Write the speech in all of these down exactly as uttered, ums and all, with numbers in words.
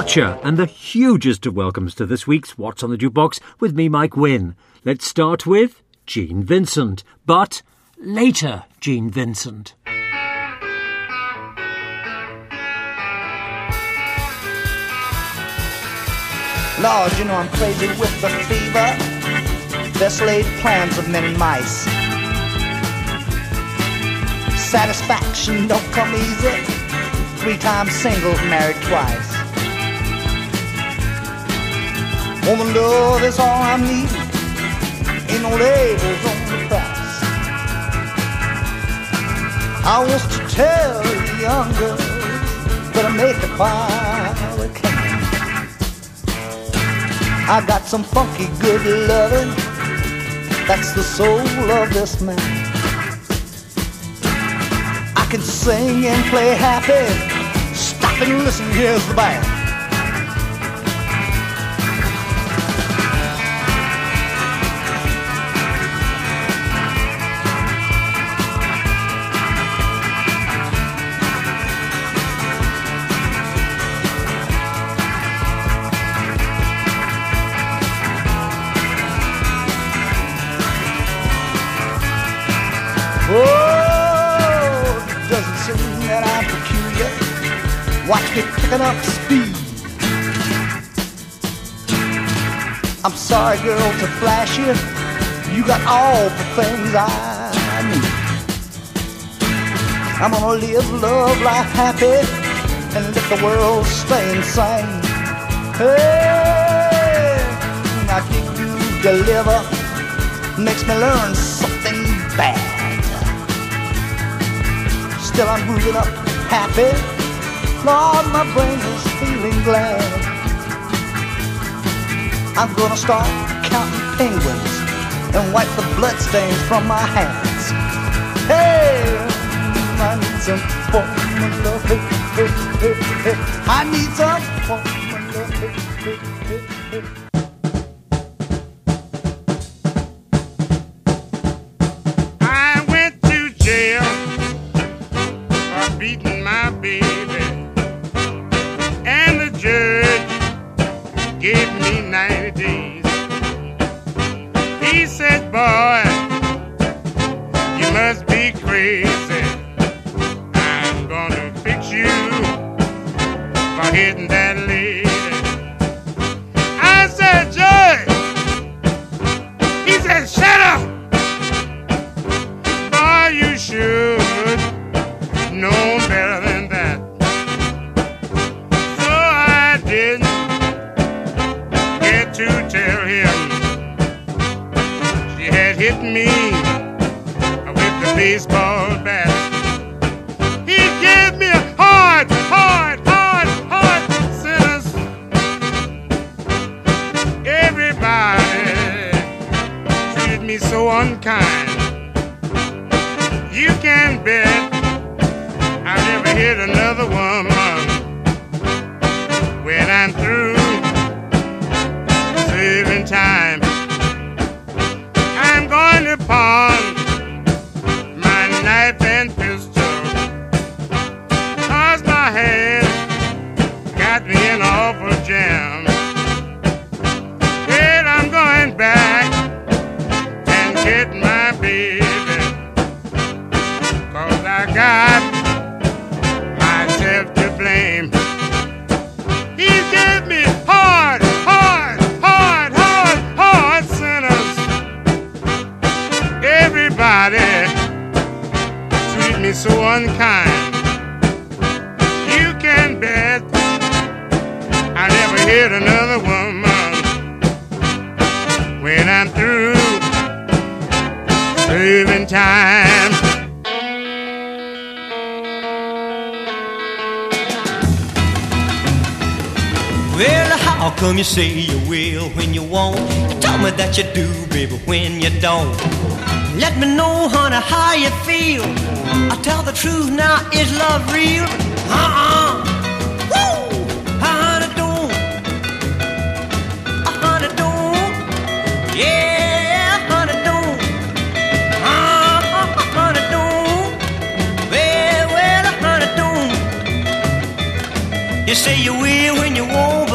Archer, and the hugest of welcomes to this week's What's on the Jukebox with me, Mike Wynn. Let's start with Gene Vincent, but later Gene Vincent. Lord, you know I'm crazy with the fever, best laid plans of men and mice. Satisfaction don't come easy, three times single, married twice. Woman love is all I need, ain't no labels on the price. I want to tell the young girls, better make it while they can. I got some funky good loving, that's the soul of this man. I can sing and play happy, stop and listen, here's the band. Watch me picking up speed. I'm sorry, girl, to flash you. You got all the things I need. I'm gonna live, love, life happy, and let the world stay insane. Hey, I think you deliver, makes me learn something bad. Still I'm grooving up happy. Lord, my brain is feeling glad. I'm gonna start counting penguins and wipe the bloodstains from my hands. Hey, I need some woman love. Hey, hey, hey, hey. I need some woman love. Hey, hey, hey, hey. I went to jail for beating my baby. Gave me ninety days. He said, boy, you must be crazy. I'm gonna fix you for hitting that lady. I said, Judge. He said, shut up. Boy, you should know better than that. So I didn't to tell him she had hit me with the baseball bat. He gave me a hard, hard, hard, hard sentence. Everybody treated me so unkind. You can bet I'll never hit another woman when I'm through serving time. I'm going to pawn my knife and pistol, cause my hand got me in an awful jam. Well, I'm going back and get my baby, cause I got myself to blame. He gave me hard, hard, hard, hard, hard sinners. Everybody treat me so unkind. You can bet I never hit another woman when I'm through serving time. Well, how come you say you will when you won't? Tell me that you do, baby, when you don't. Let me know, honey, how you feel. I tell the truth now, is love real? Uh-uh. Woo! Honey, don't. Honey, don't. Yeah, honey, don't. Uh-uh, honey, don't. Well, well, honey, don't. You say you will when you won't.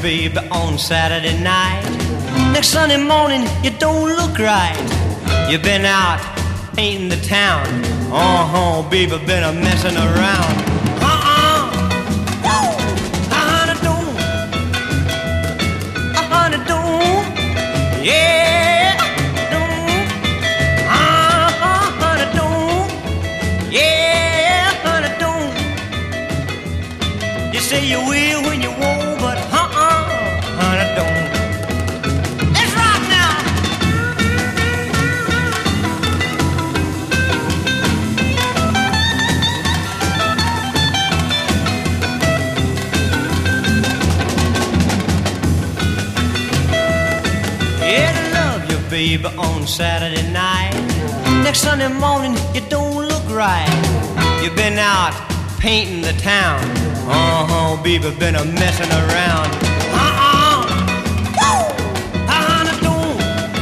baby, on Saturday night. Next Sunday morning, you don't look right. You've been out painting the town. Uh-huh, baby, been a messing around. Uh-uh, woo, uh-huh, don't, uh-huh, don't, yeah, don't, uh-huh, don't, yeah, honey, don't. You say you will when you won't, but uh-uh, honey, don't. Let's rock now. Yeah, I love you, baby, on Saturday night. Next Sunday morning, you don't look right. You've been out painting the town. Uh-huh, baby, been a messing around. Uh-uh, woo, uh-huh, don't,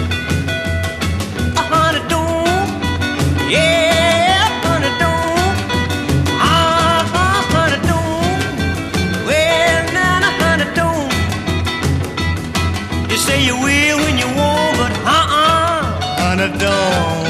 uh-huh, don't, yeah, honey, don't, uh-huh, honey, don't, well, now, honey, don't. You say you will when you won't, but uh-uh, honey, don't.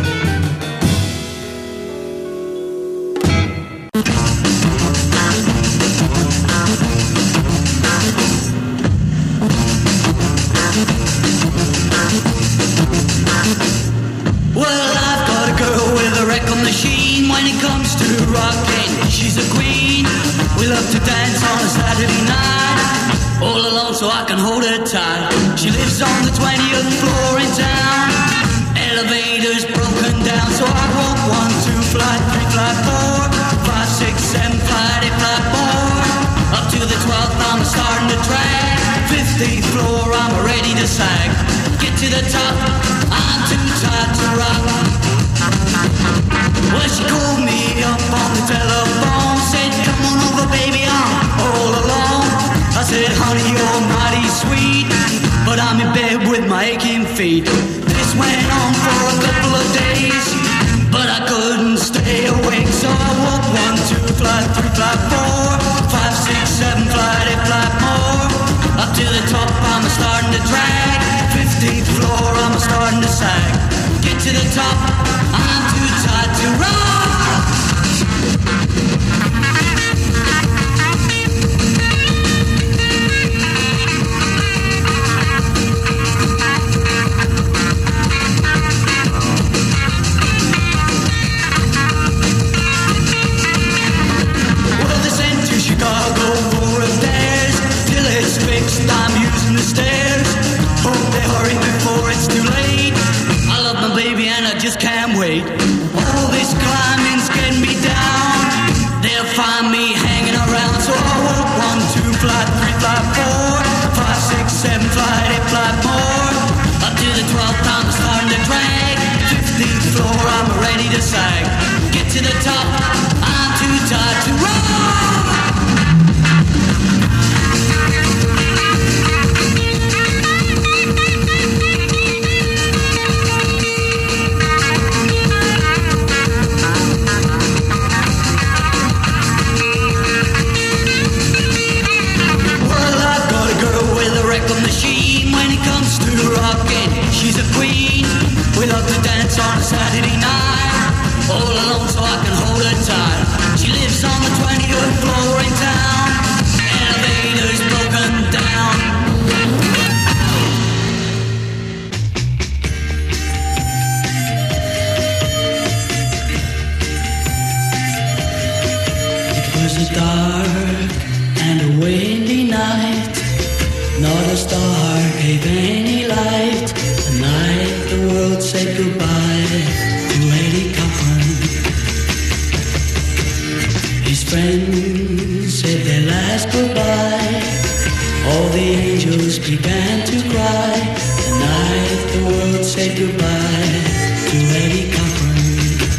Well, I've got a girl with a record machine. When it comes to rocking, she's a queen. We love to dance on a Saturday night, all alone so I can hold her tight. She lives on the twentieth floor in town. Elevator's broken down, so I walk one, two, flight three, flight four, five, six, seven, flight eight, flight four. Up to the twelfth, I'm starting to drag. fifteenth floor, I'm ready to sag. Get to the top, I'm too tired to rock. Well, she called me up on the telephone, said, come on over, baby, I'm all alone. I said, honey, you're mighty sweet, but I'm in bed with my aching feet. This went on for a couple of days, but I couldn't stay awake, so I walked one, two, flight three, flight four, five, six, seven, flight eight, flight more. Up to the top, I'm starting to drag. fifteenth floor, I'm starting to sag. Get to the top, I'm too tired to rock. Well, they sent to Chicago for repairs. Till it's fixed, I'm using the stairs. Hope they hurry before it's too late. I love my baby and I just can't wait. All this climbing's getting me down. They'll find me hanging around, so I walk one, two, flight three, flight four, five, six, seven, flight eight, flight more. Up to the twelfth, I'm starting to drag. fifteenth floor, I'm ready to sag. Get to the top, I'm too tired to rock. Machine. When it comes to rocking, she's a queen. We love to dance on a Saturday night, all alone so I can hold her tight. She lives on the twentieth floor in town. Elevator's broken down. It was a dark and a windy night. Not a star gave any light. The night the world said goodbye to Eddie Cochran. His friends said their last goodbye. All the angels began to cry. The night the world said goodbye to Eddie Cochran.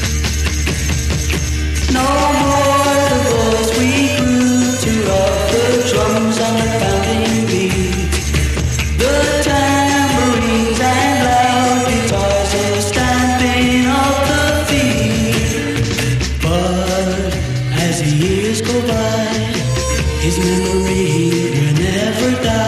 No more the boys we grew to rock the drums and the pounding beat. The tambourines and loud guitars are stamping up the feet. But as the years go by, his memory will never die.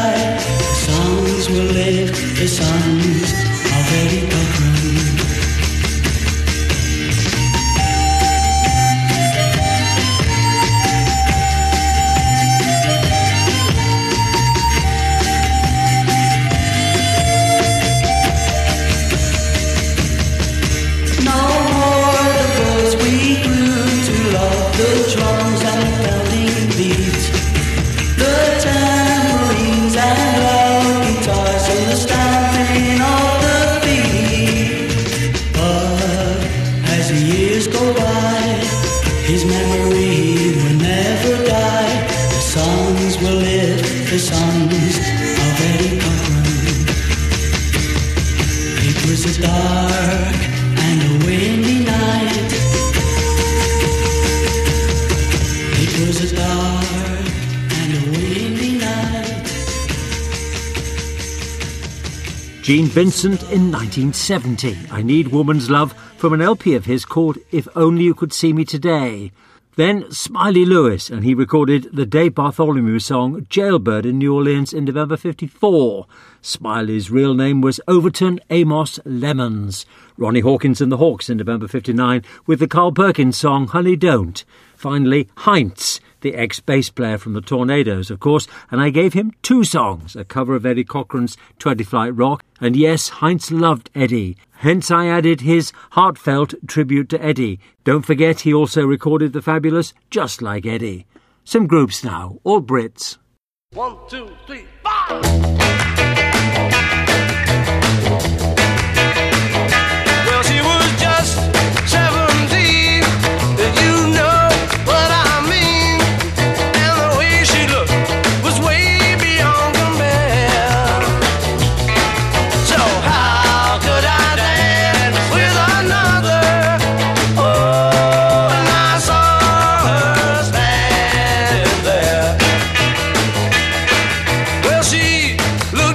Gene Vincent in nineteen seventy. I Need Woman's Love from an L P of his called If Only You Could See Me Today. Then Smiley Lewis, and he recorded the Dave Bartholomew song Jailbird in New Orleans in November fifty-four. Smiley's real name was Overton Amos Lemons. Ronnie Hawkins and the Hawks in November fifty-nine with the Carl Perkins song Honey Don't. Finally, Heinz, the ex-bass player from the Tornadoes, of course, and I gave him two songs, a cover of Eddie Cochran's twenty Flight Rock, and yes, Heinz loved Eddie. Hence I added his heartfelt tribute to Eddie. Don't forget he also recorded the fabulous Just Like Eddie. Some groups now, all Brits. One, two, three, five! Well, she was just seventeen, you know what I mean, and the way she looked was way beyond compare. So how could I dance with another? Oh, and I saw her standing there. Well, she looked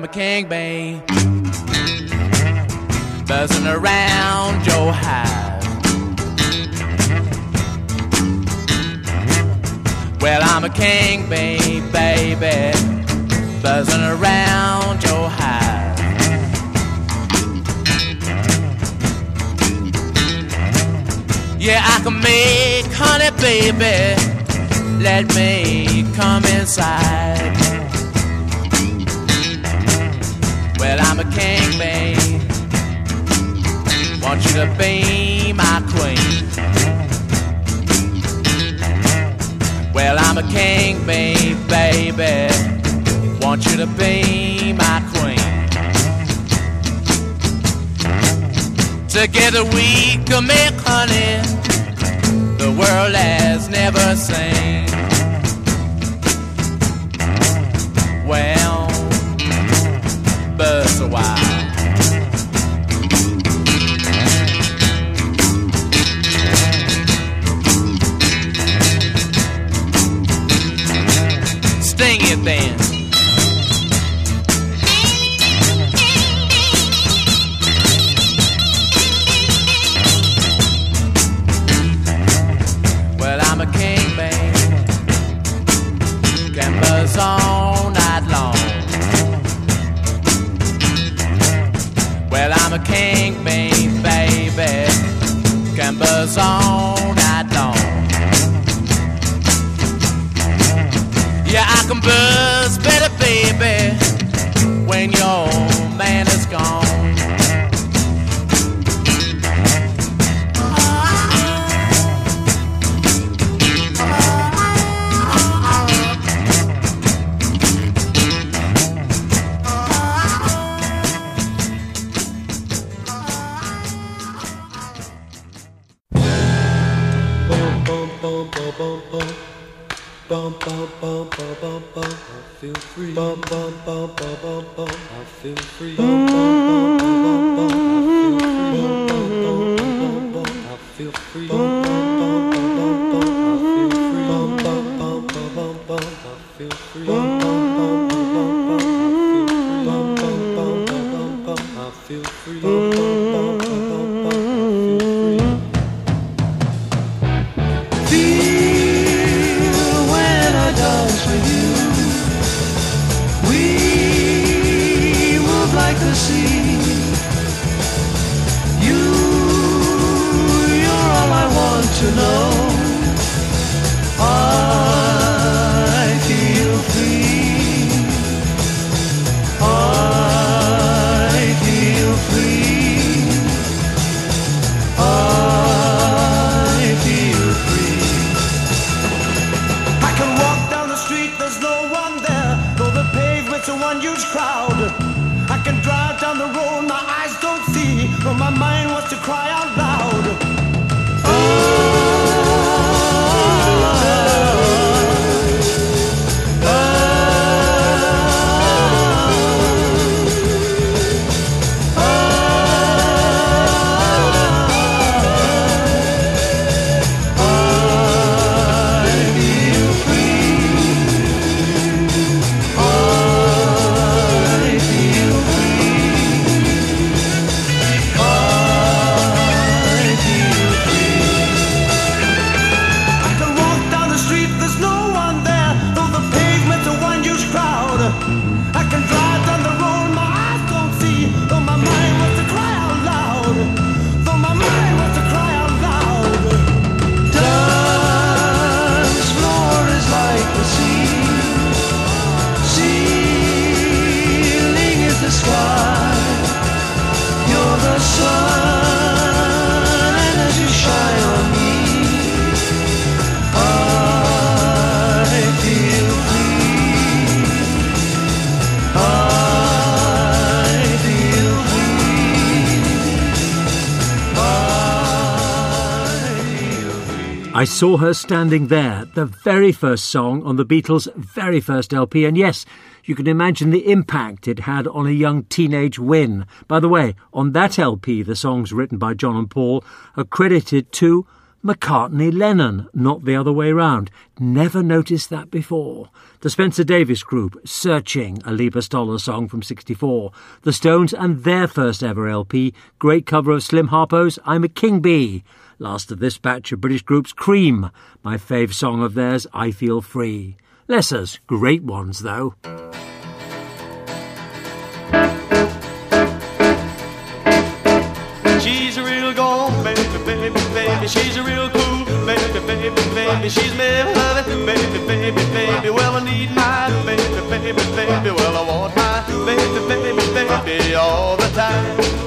king, babe, buzzing around your hive. Well, I'm a king, babe, baby, buzzing around your hive. Yeah, I can make honey, baby, let me come inside. Well, I'm a king, babe, want you to be my queen. Well, I'm a king, babe, baby, want you to be my queen. Together we can make honey the world has never seen. Well, buzz a while. Sting it then. I'm a king, babe, can buzz all night long. Well, I'm a king, babe, baby, can buzz all night long. Yeah, I can buzz better, baby, when your man is gone. Bum bum bum bum bum bum, I feel free. Bum bum bum bum bum bum, I feel free. Bum bum bum bum bum bum, I feel free. Bum bum bum bum bum bum, I feel free. Bum bum bum bum bum bum, I feel free. Bum bum bum bum bum, I feel free. Bum bum bum bum bum, I feel free. Like the sea, you, you're all I want to know. I feel free. I feel free. I feel free. I can walk down the street, there's no one there, though the pavement's a one huge crowd. I can drive down the road, my eyes don't see, but my mind wants to cry out loud. Oh, I saw her standing there, the very first song on the Beatles' very first L P, and yes, you can imagine the impact it had on a young teenage Wynne. By the way, on that L P, the songs written by John and Paul are credited to McCartney-Lennon, not the other way round. Never noticed that before. The Spencer Davis Group, Searching, a Lieber Stoller song from sixty-four. The Stones and their first ever L P, great cover of Slim Harpo's I'm a King Bee. Last of this batch of British groups, Cream, my fave song of theirs, I Feel Free. Lessers, great ones though. She's a real gone, baby, baby, baby. She's a real cool, baby, baby, baby. She's me loving, baby, baby, baby. Well, I need my baby, baby, baby. Well, I want my baby, baby, baby all the time.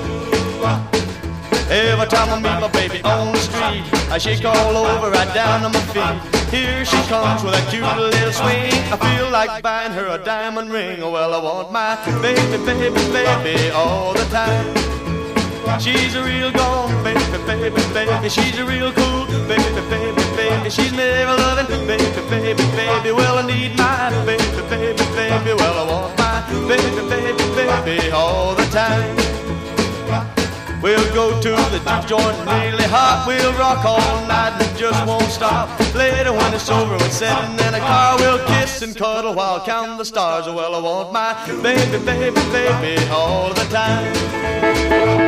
Every time I meet my baby on the street, I shake all over, right down on my feet. Here she comes with a cute little swing. I feel like buying her a diamond ring. Well, I want my baby, baby, baby all the time. She's a real gone, baby, baby, baby. She's a real cool, baby, baby, baby. She's never loving, baby, baby, baby. Well, I need my baby, baby, baby. Well, I want my baby, baby, baby all the time. We'll go to the juke joint really hot. We'll rock all night and just won't stop. Later when it's over, we're sitting in a car. We'll kiss and cuddle while counting the stars. Well, I want my baby, baby, baby all the time.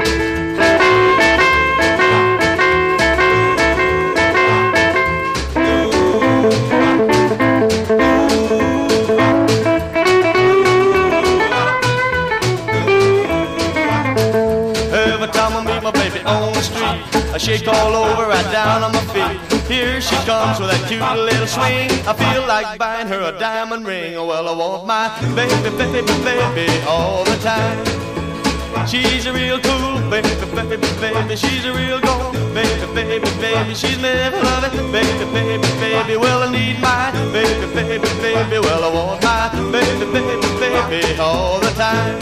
On the street, I shake all over, right down on my feet. Here she comes with that cute little swing. I feel like buying her a diamond ring. Oh, well, I want my baby, baby, baby all the time. She's a real cool baby, baby, baby. She's a real gold baby, baby, baby. She's never loving baby, baby, baby. Well, I need my baby, baby, baby. Well, I want my baby, baby, baby all the time.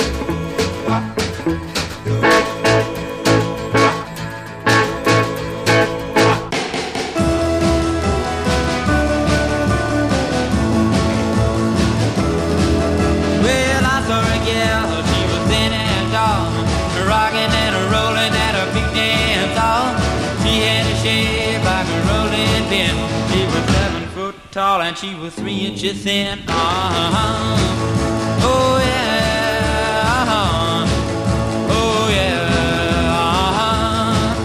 Tall and she was three inches thin. Uh-huh. Oh yeah. Uh-huh. Oh yeah. Uh-huh.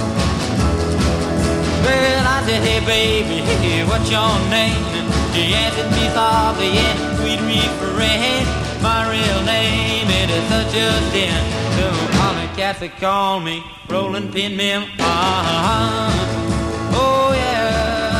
Well, I said, hey baby, hey, what's your name? And she answered me softly in sweet refrain. My real name it is such a sin. So all the cats that call me Rolling Pin Mim. Uh-huh. Oh yeah.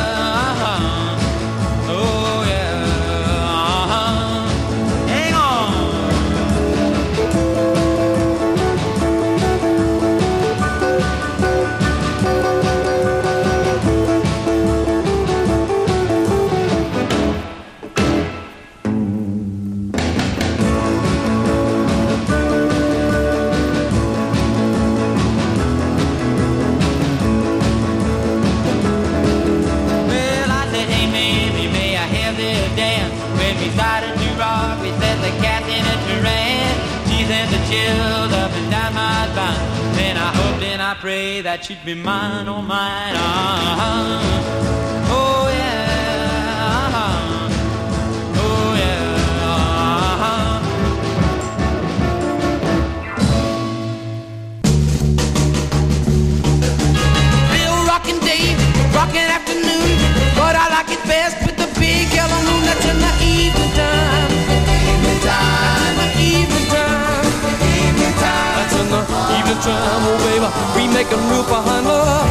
Chilled up and down my spine. Then I hoped and I prayed that she'd be mine, oh mine. Uh-huh. Oh yeah. Uh-huh. Oh yeah. Uh-huh. Bill rockin' day, rockin' afternoon, but I like it best with the big yellow moon. That's in the evening time. Evening time. The evening time. That's in the evening time, oh baby, we make a move behind love.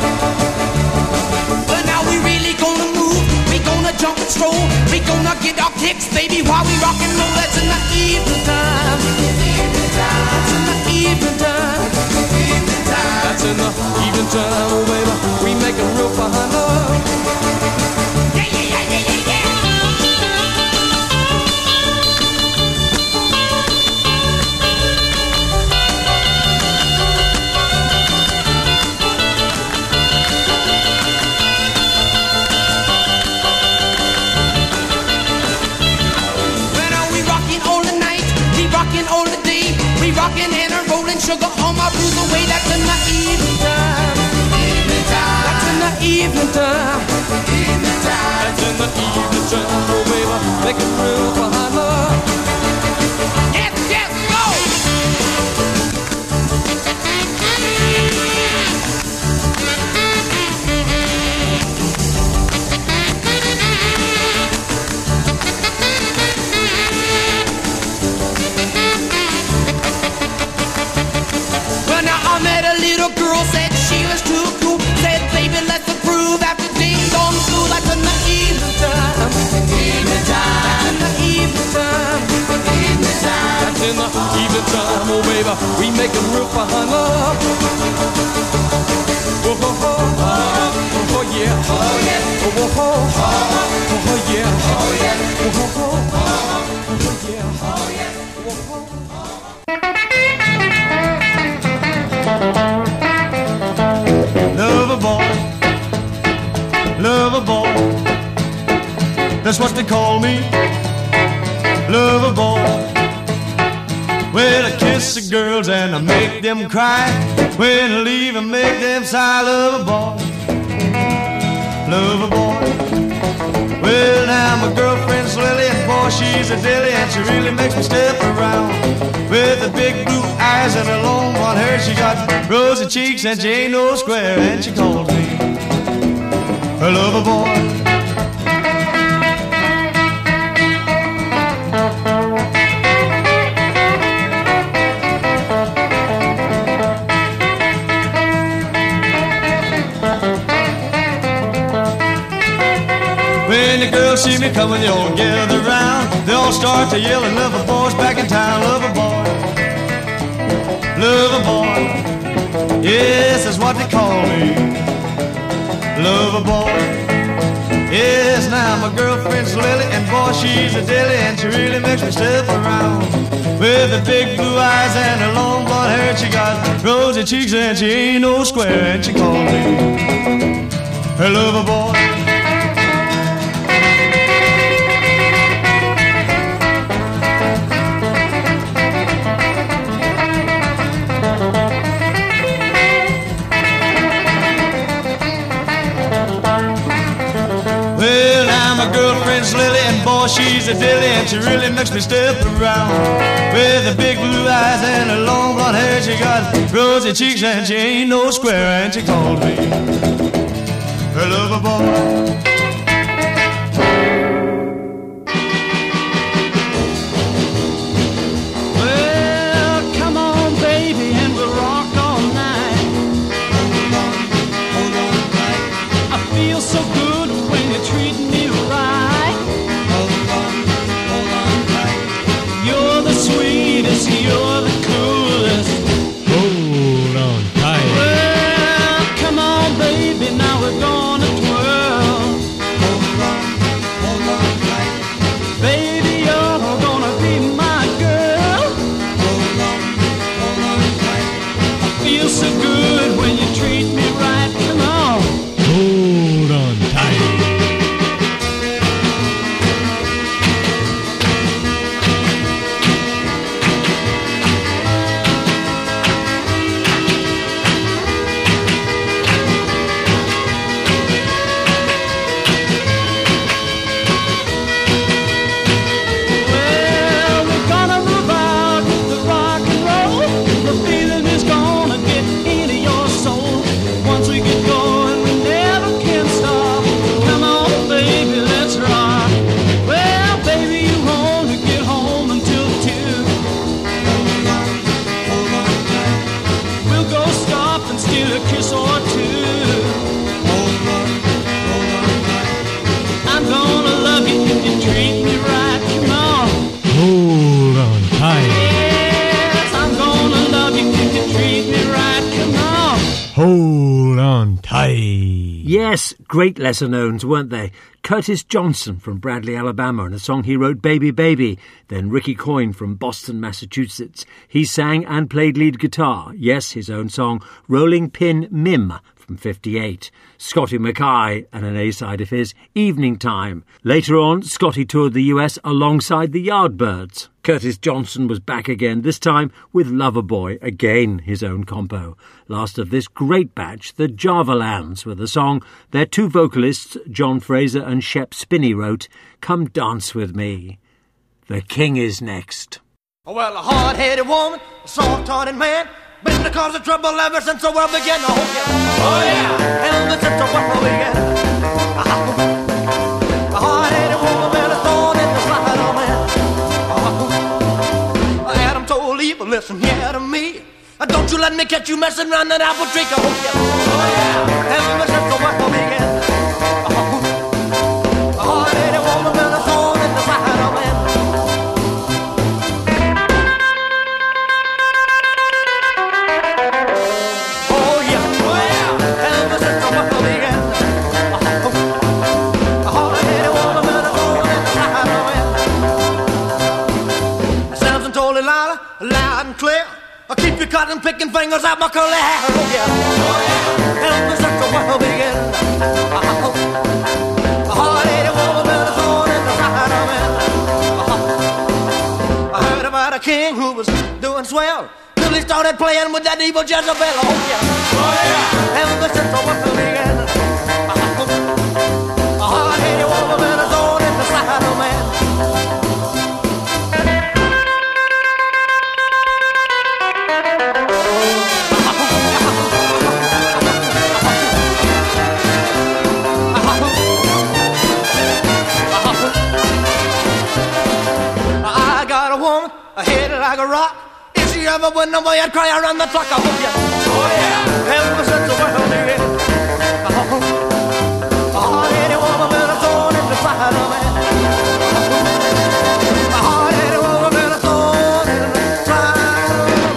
But now we really gonna move, we gonna jump and stroll, we gonna get our kicks, baby, while we rock and roll. That's in the evening time. That's in the evening time. That's in the evening time, oh baby, we make a move behind love. Yeah, yeah, yeah, yeah, yeah, yeah. Rockin' and a rollin' sugar on my blues away. That's in the evening time. Evening time. That's in the evening time. Evening time. That's in the evening time. Oh, baby, making room behind love. Yes, yes, go! Well, now I met a little girl, said she was too cool. Said, baby, let's approve after ding dong school. Like in the evening time. Evening time. That's in the evening time. Evening time. That's in the evening time. Oh, baby, we making room behind love. Oh, oh, oh, oh, oh, yeah. Oh, yeah. Oh, oh, oh, oh, oh, yeah. Oh, yeah. Oh, oh, oh, oh, yeah. Oh, yeah. Lover boy, lover boy, that's what they call me. Lover boy, well I kiss the girls and I make them cry. When I leave I make them sigh. Lover boy, lover boy. Well now my girlfriend's Lily, and boy she's a dilly, and she really makes me step around. With the big blue eyes and a long blonde hair, she got rosy cheeks and she ain't no square, and she calls me her lover boy. When the girls see me coming, they all gather round. They all start to yell and lover boy's back in town. Lover boy, lover boy, yes, that's what they call me. Lover boy, yes, now my girlfriend's Lily, and boy, she's a dilly, and she really makes me step around. With the big blue eyes and her long blonde hair, she got rosy cheeks and she ain't no square, and she called me her lover boy. Well, now my girlfriend's Lily, and boy, she's a dilly, and she really makes me step around. With the big blue eyes and her long blonde hair, she got rosy cheeks and she ain't no square, and she called me her lover boy. Yes, great lesser knowns, weren't they? Curtis Johnson from Bradley, Alabama, and a song he wrote, Baby Baby. Then Ricky Coyne from Boston, Massachusetts. He sang and played lead guitar. Yes, his own song, Rolling Pin Mim, from from fifty-eight. Scotty Mackay and an A-side of his, Evening Time. Later on, Scotty toured the U S alongside the Yardbirds. Curtis Johnson was back again, this time with Loverboy, again his own compo. Last of this great batch, the Javalands, with a song their two vocalists, John Fraser and Shep Spinney, wrote, Come Dance With Me. The King is next. Well, a hard-headed woman, a soft-hearted man, been the cause of trouble ever since the world began. Oh, yeah. Oh, yeah. Ever since the world began. A hard-headed woman with a thorn in the side of man. Adam told Eve, listen here to me. Don't you let me catch you messing around that apple tree. Oh, yeah. Oh, yeah. Ever since the world began. A hard-headed woman with a thorn in the side of man. Loud and clear, I'll keep you cutting, picking fingers out my curly hair. Oh yeah, oh yeah. Help me set the world begin. A hard-headed woman with a thorn in the side of it. I heard about a king who was doing swell till he started playing with that evil Jezebel. Oh yeah, oh yeah. Help me set the world begin. A hard-headed woman with a thorn in the side of man. Like a rock. If she ever went away, I'd cry around the clock. I hope you. Oh yeah. Ever since the world began. A hard-headed woman with a thorn in the side of man. A hard-headed woman with a thorn in the side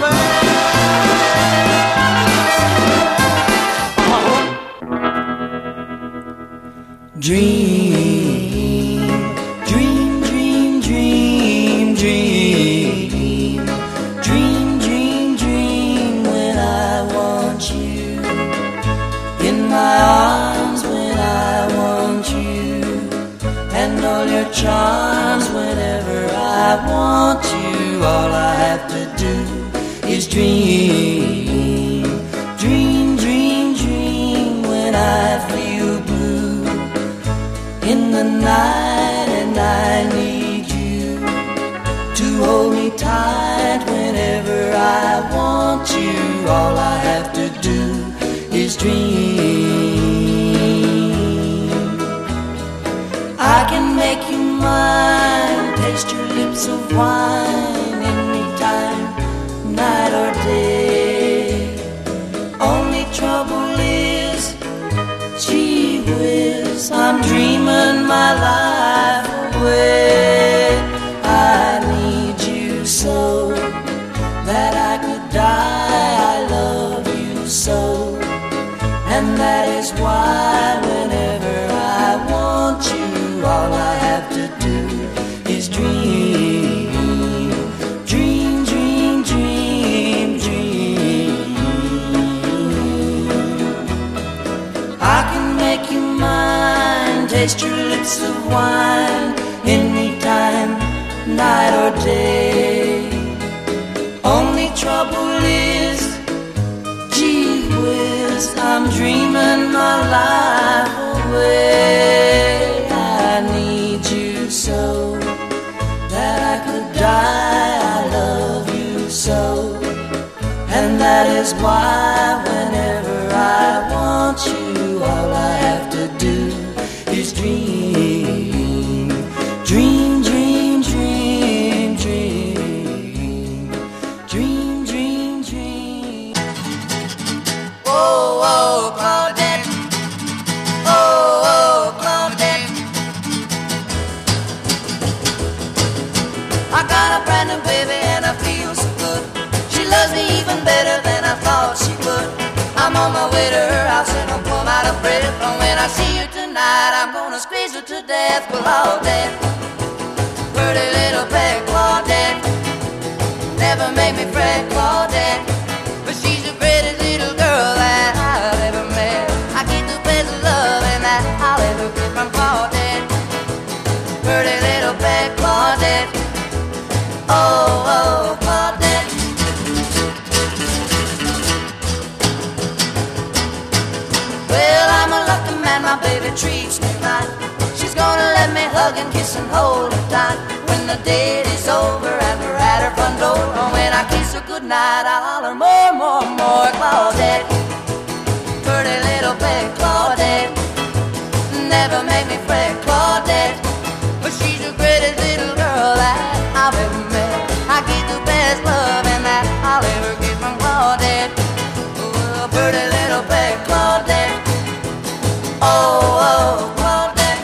of man. Dream, dream, dream, dream, dream. My arms when I want you, and all your charms whenever I want you. All I have to do is dream, dream, dream, dream when I feel blue in the night, and I need you to hold me tight whenever I want you. All I have to do is dream. I can make you mine, taste your lips of wine anytime, night or day. Only trouble is, gee whiz, I'm dreaming my life away. I need you so that I could die. I love you so. And that is why whenever I want you, all I have to do is dream, dream, dream, dream, dream. I can make you mine, taste your lips of wine, anytime, night or day. Only trouble is, gee whiz, I'm dreaming my life away. I need you so that I could die. I love you so, and that is why whenever I want you, all I have to do is dream, dream, dream, dream, dream, dream, dream, dream. Oh, oh, Claudette. Oh, oh, Claudette. I got a brand new baby and I feel so good. She loves me even better than I thought she would. I'm on my way to her house and I'm plumb out of breath. And when I see her tonight, I'm gonna squeeze her to death. Claudette, pretty little pet Claudette, never make me fret Claudette, but she's the prettiest little girl that I've ever met. promised me right. She's gonna let me hug and kiss and hold her tight when the date is over and we're at her front door. And when I kiss her goodnight, I'll holler more, more, more. Claudette, pretty little pet Claudette, never make me fret Claudette, but she's the greatest little girl that I've ever met. I get the best love and that I'll ever get from Claudette. Oh, pretty little pet Claudette. Oh, oh, Claudette.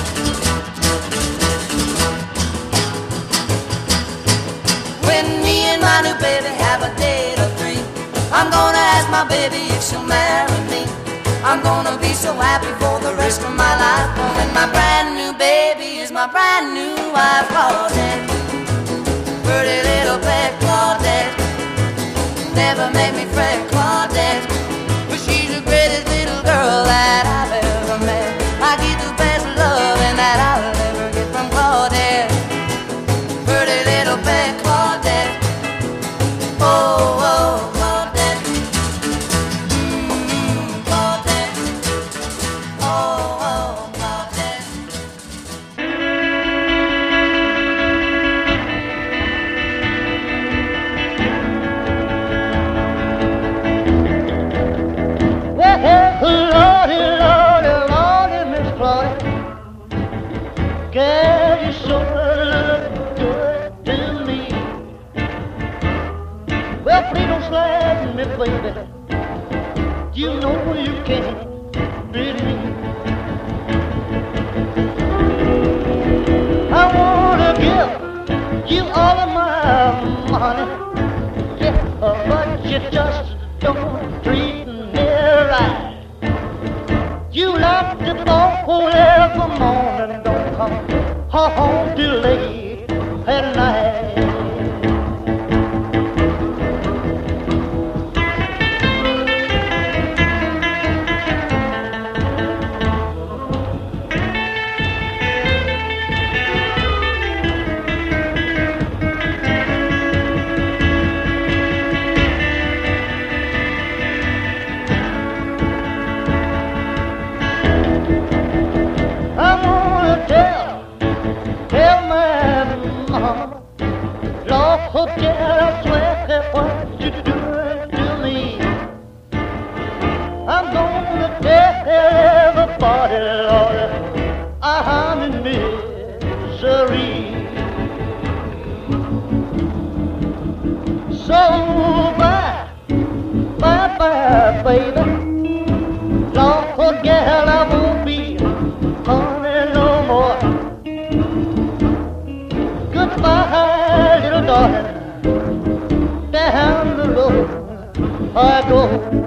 When me and my new baby have a date or three, I'm gonna ask my baby if she'll marry me. I'm gonna be so happy for the rest of my life when my brand new baby is my brand new wife. Claudette, pretty little pet Claudette, never make me fret Claudette, but she's the greatest little girl that I've ever met. I get the best love and that I'll ever get from Claudette, pretty little pet Claudette. Oh, oh, Claudette. Mm, Claudette. Oh, oh, Claudette. Well, Lordy, Lordy, Lordy, Miss Claudette, girl, you sure look good to me. Well, please don't slide me, baby. You know you can't beat me. I wanna give you all of my money, yeah, but you just don't treat me right. You like to go every morning, don't come home too late at night. I'm gonna tell, tell my mama, Lord, hotel, I swear that what you doing to me. I'm gonna tell everybody, Lord, I'm in misery. So bye, bye, bye, baby. Lord, forget I won't be honey no more. Goodbye, little darling. Down the road I go.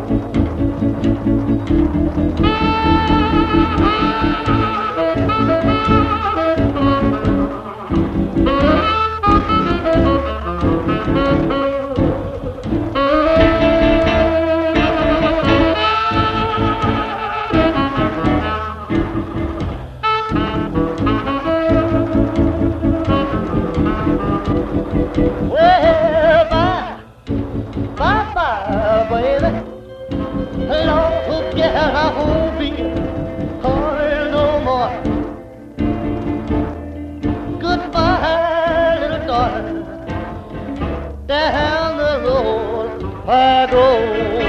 Well, bye, bye, bye, baby. Lord, yeah, I won't be calling no more. Goodbye, little darling. Down the road I go.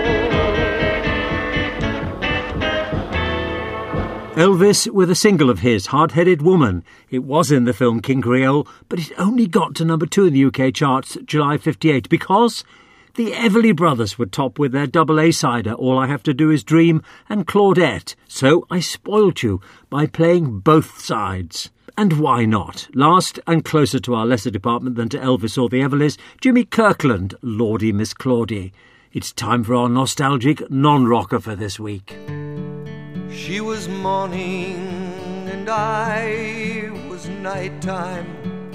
Elvis with a single of his, Hard-Headed Woman. It was in the film King Creole, but it only got to number two in the U K charts July fifty-eight because the Everly Brothers were top with their double A-sider, All I Have to Do Is Dream, and Claudette. So I spoilt you by playing both sides. And why not? Last and closer to our lesser department than to Elvis or the Everlys, Jimmy Kirkland, Lordy Miss Claudie. It's time for our nostalgic non-rocker for this week. She was morning and I was nighttime.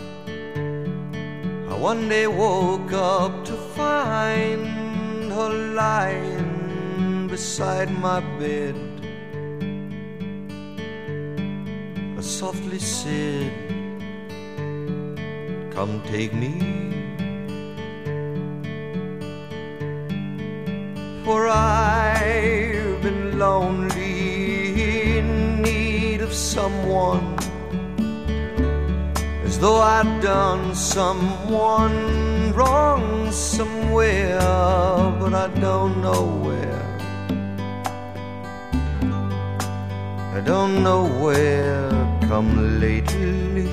I one day woke up to find her lying beside my bed. I softly said, "Come take me, for I've been lonely of someone, as though I'd done someone wrong somewhere, but I don't know where. I don't know where come lately.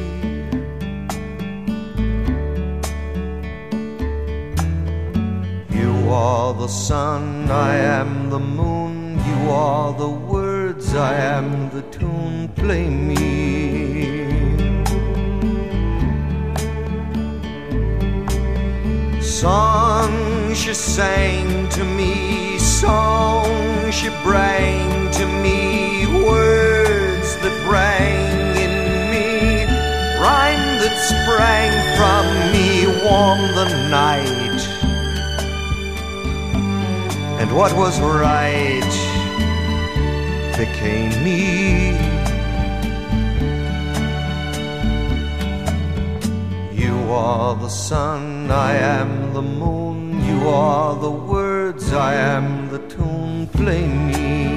You are the sun, I am the moon. You are the words, I am the tune. Play me. Song she sang to me, song she bring to me, words that rang in me, rhyme that sprang from me, warm the night. And what was right became me. You are the sun, I am the moon. You are the words, I am the tune. Play me.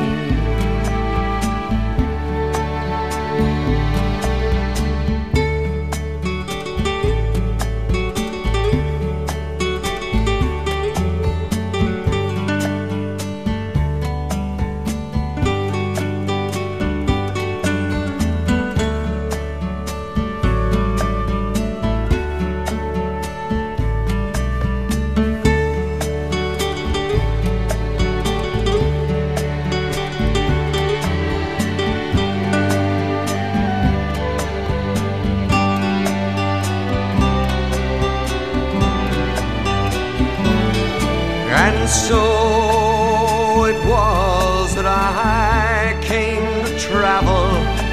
And so it was that I came to travel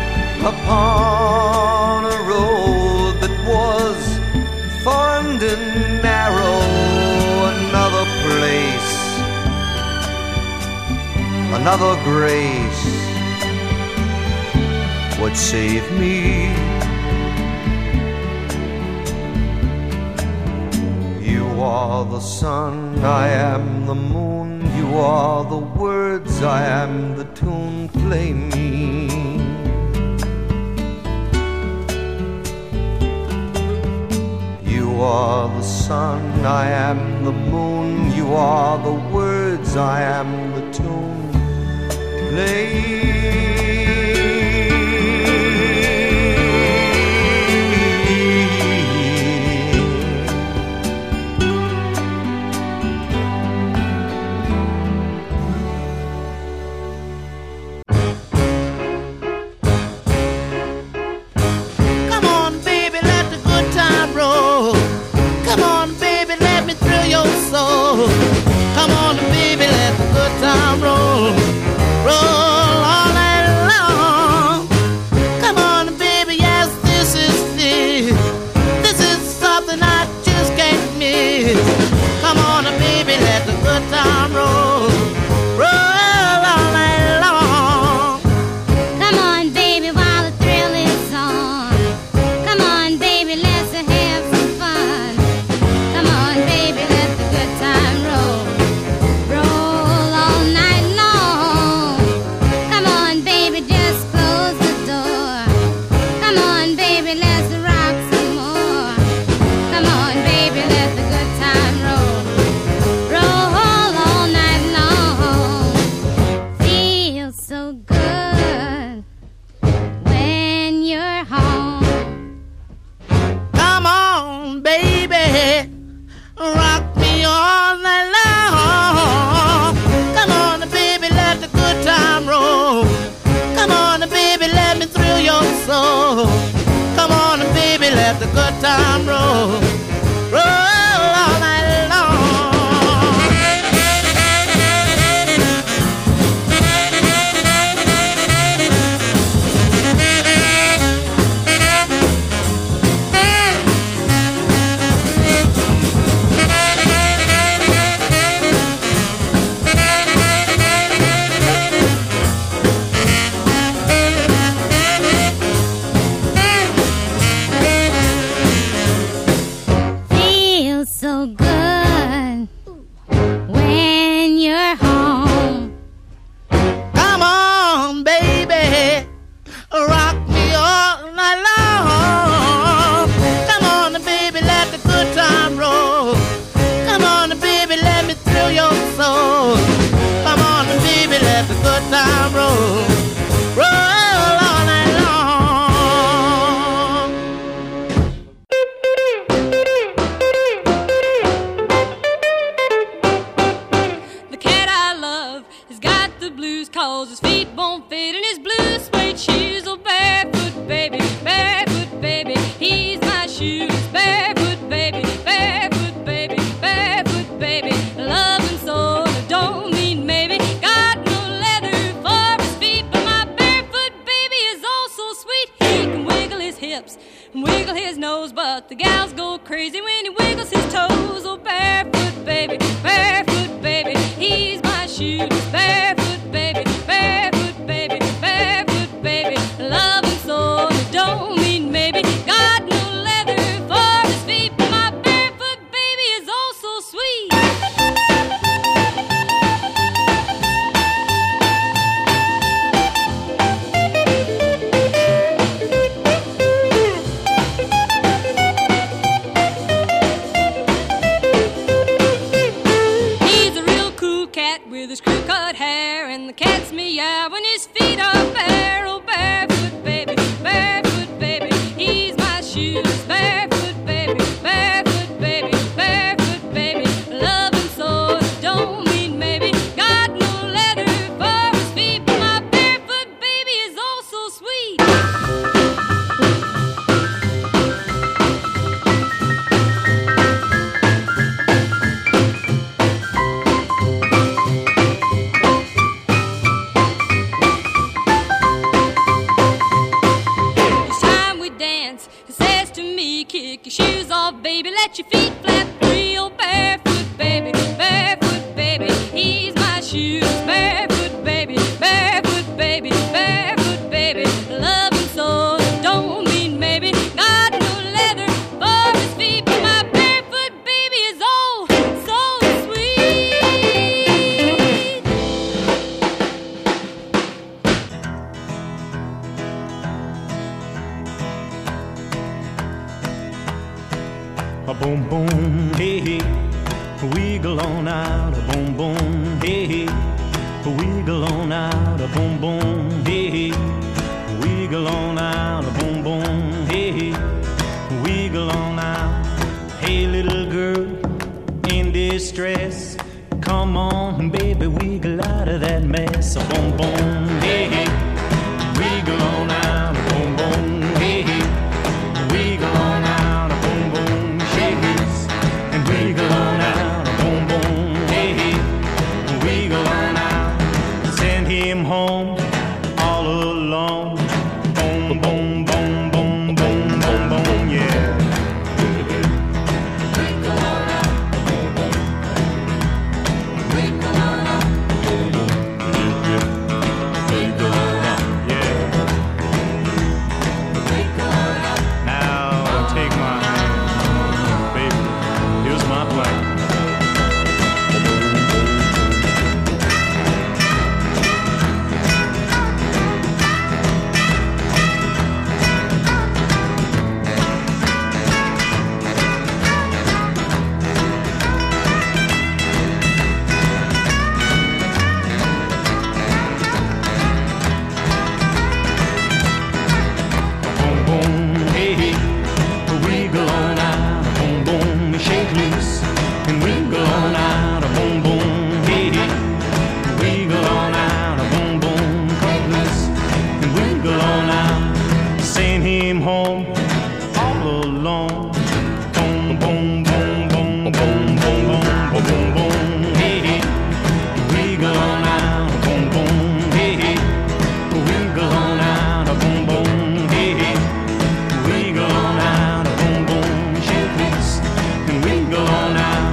upon a road that was formed and narrow. Another place, another grace would save me. You are the sun, I am the moon. You are the words, I am the tune. Play me. You are the sun, I am the moon. You are the words, I am the tune. Play. Come on, baby, let the good time roll, roll all night long. Come on, baby, yes, this is it. This is something I just can't miss. Come on, baby, let the good time roll, roll all night long. Come on, baby, while the thrill is on. Come on, baby, let's have some fun. Come on, baby, let the good time roll. Come on, baby, let the good time roll, roll all night long. hips and wiggle his nose, but the gals go crazy when he wiggles his toes. Oh, barefoot baby, barefoot baby, he's my shoes. Barefoot baby, barefoot baby, barefoot baby, love him so, don't mean maybe. Got no leather for his feet, but my barefoot baby is oh so sweet. With his crew-cut hair and the cat's meow when his feet are bare. Oh, barefoot baby, barefoot baby, he's my shoes. Barefoot baby, barefoot baby, barefoot baby, love him so, don't mean maybe. Got no leather for his feet, but my barefoot baby is oh so sweet. Kick your shoes off, baby, let your feet flap free. Oh, barefoot baby, barefoot baby, he's my shoes. Barefoot baby, barefoot baby, barefoot baby, love him so, don't mean maybe. Got no leather for his feet, but my barefoot baby is oh so sweet. A boom boom, hey hey, wiggle on out. A boom boom, hey hey, wiggle on out. A boom boom, hey hey, wiggle on out. A boom boom, hey hey, wiggle on out. Hey little girl in distress, come on baby, wiggle out of that mess. A boom boom, hey hey, wiggle on out. A boom boom, hey hey, wiggle on out. Wiggle on out, boom boom, hey hey, wiggle on out. Send him home all alone. Boom boom boom boom boom boom boom, yeah. Wiggle on out, wiggle on out, wiggle on out, yeah. Wiggle on out. Now take my hand, baby. Here's my plan. Boom, boom, hey, hey, wiggle on out. Boom, boom, shake loose and wiggle on out. A boom, boom, hey, hey, wiggle on out. A boom, boom, come loose and wiggle on out. Send him home all alone. Boom, boom, boom, boom, boom, boom, boom, boom, boom, boom, hey, hey, wiggle on out. Boom, boom, hey, hey, wiggle on out. A boom, boom, hey, hey, wiggle on out. A boom, boom, shake loose and wiggle on out.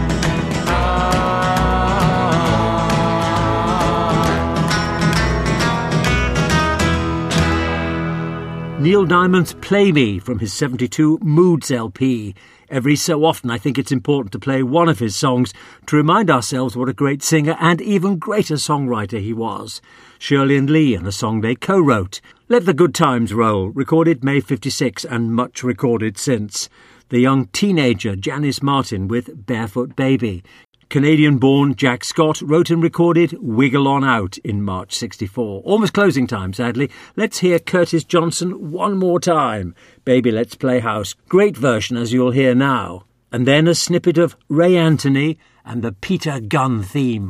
Neil Diamond's Play Me from his seventy-two Moods L P. Every so often I think it's important to play one of his songs to remind ourselves what a great singer and even greater songwriter he was. Shirley and Lee and a song they co-wrote. Let the Good Times Roll, recorded May fifty-six and much recorded since. The young teenager Janice Martin with Barefoot Baby. Canadian-born Jack Scott wrote and recorded Wiggle On Out in March sixty-four. Almost closing time, sadly. Let's hear Curtis Johnson one more time. Baby, Let's Play House. Great version, as you'll hear now. And then a snippet of Ray Anthony and the Peter Gunn theme.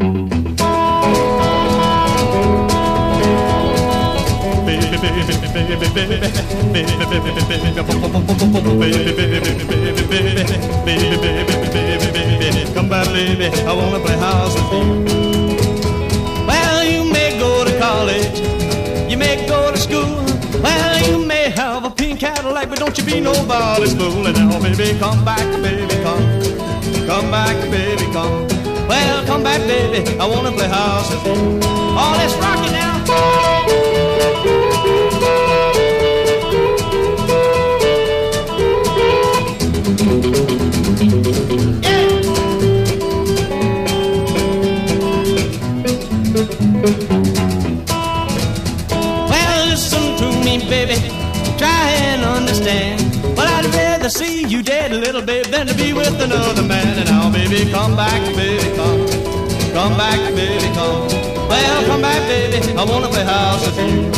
Come by, baby, I wanna play house with you. Well, you may go to college, you may go to school. Well, you may have a pink Cadillac polite, but don't you be nobody's fool. And now, baby, come back, baby, come. Come back, baby, come. Well, come back, baby, I wanna play house with you. Oh, let's rock it now. Well, listen to me, baby, try and understand. Well, I'd rather see you dead, little babe, than to be with another man. And now, baby, come back, baby, come. Come back, baby, come. Well, come back, baby, I wanna play house with you.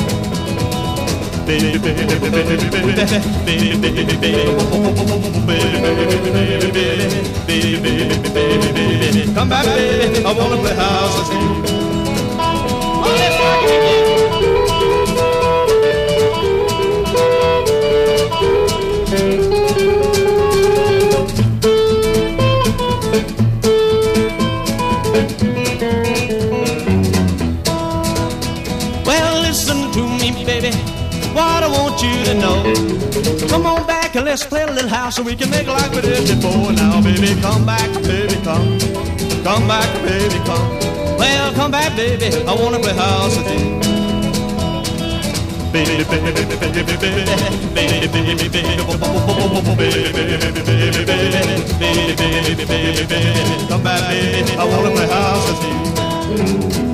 Baby, baby, baby, baby, baby, baby, baby, baby, baby, baby, baby, come back, baby, I wanna play house with you. Oh, let's rock it again. Well, listen to me, baby, what I want you to know. Come on back and let's play a little house so we can make like we did before. Now, baby, come back, baby, come. Come back, baby, come. Well, come back, baby, I wanna play house with you. Baby, baby, baby, baby, baby, baby, baby, baby, baby, baby, baby, baby, come back, baby, I wanna play house with you.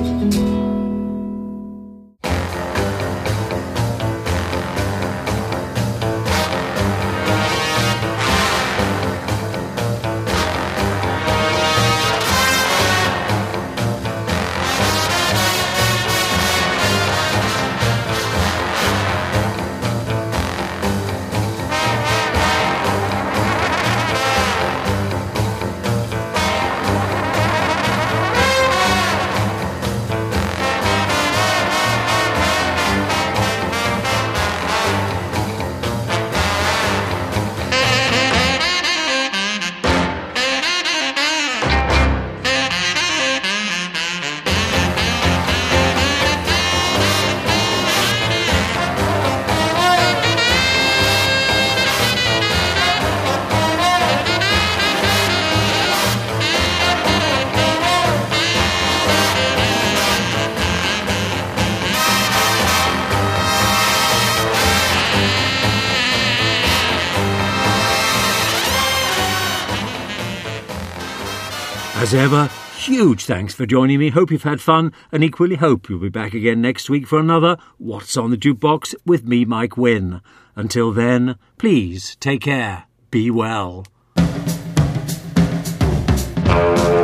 As ever, huge thanks for joining me. Hope you've had fun, and equally hope you'll be back again next week for another What's on the Jukebox with me, Mike Wynn. Until then, please take care. Be well.